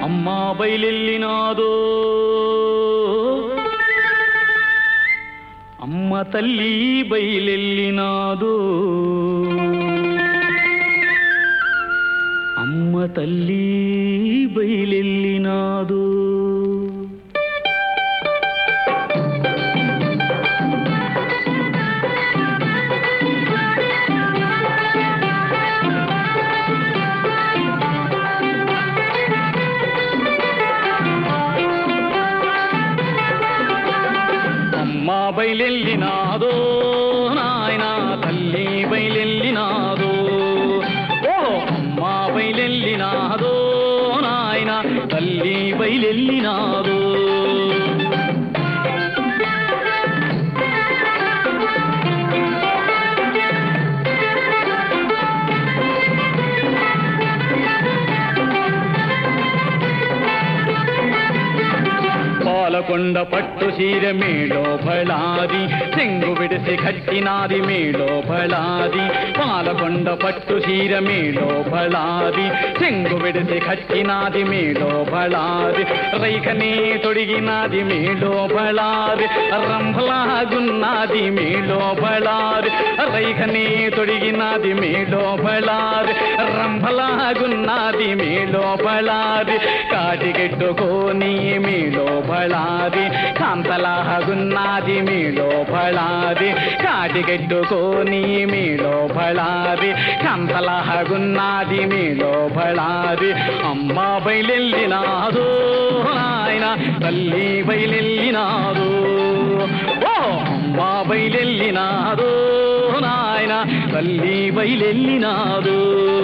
అమ్మా బయలెల్లినాదో అమ్మ తల్లి బయలెల్లినాదో అమ్మ తల్లి బయలెల్లినాదో అమ్మా బయలెల్లినాదో నాయన తల్లి బయలెల్లినాదో ఓ అమ్మా బయలెల్లినాదో నాయన తల్లి బయలెల్లినాదో పాలకొండ పట్టు చీర మేలో ఫళాది చెంగు విడిసి కట్టినాది మేలో ఫళాది పాలకొండ పట్టు చీర మేలో ఫళాది చెంగు విడిసి కట్టినాది మేలో ఫళాది రైకనే తొడిగినాది మేలో ఫళాది రంభలాగున్నది మేలో ఫళాది రైకనే తొడిగినాది మేలో ఫళాది రంభలాగున్నది మేలో ఫళాది కాటిగెట్టుకోని మేలో ఫళాది కాంతలాగున్నది మీలో ఫళాది కాటిగెట్టుకోని మీలో ఫళాది కాంతలాగున్నది మీలో ఫళాది అమ్మ బయలెల్లినాదో నాయన తల్లి బయలెల్లినాదో ఓ అమ్మ బయలెల్లినాదో నాయన తల్లి బయలెల్లినాదో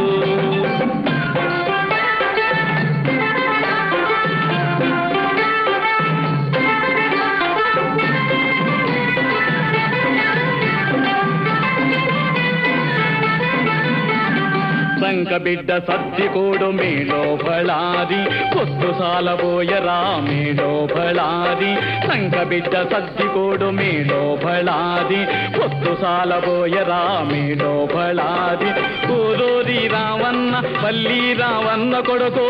సంక బిడ్డ సద్దికోడు మేలో ఫళాది పొత్తు సాలబోయరా మేలో ఫళాది సంక బిడ్డ సద్దికోడు మేలో ఫళాది పొత్తు సాలబోయరా మేలో ఫళాది ఓదోరి రావన్న పల్లి రావన్న కొడుకో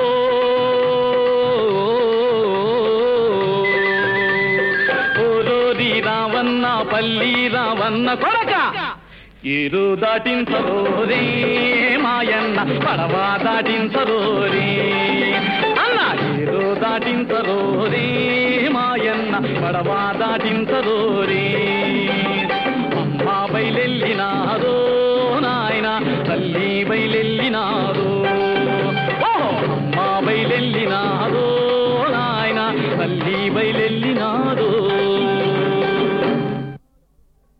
ఓదోరి రావన్న పల్లి రావన్న కొడక ఏరు దాటించరోరే మాయన్న పడవ దాటించరోరే అన్న ఏరు దాటించరోరే మాయన్న పడవ దాటించరోరే అమ్మ బయలెల్లినాదో నాయన తల్లి బయలెల్లినాదో ఓ అమ్మ బయలెల్లినాదో నాయన తల్లి బయలెల్లినాదో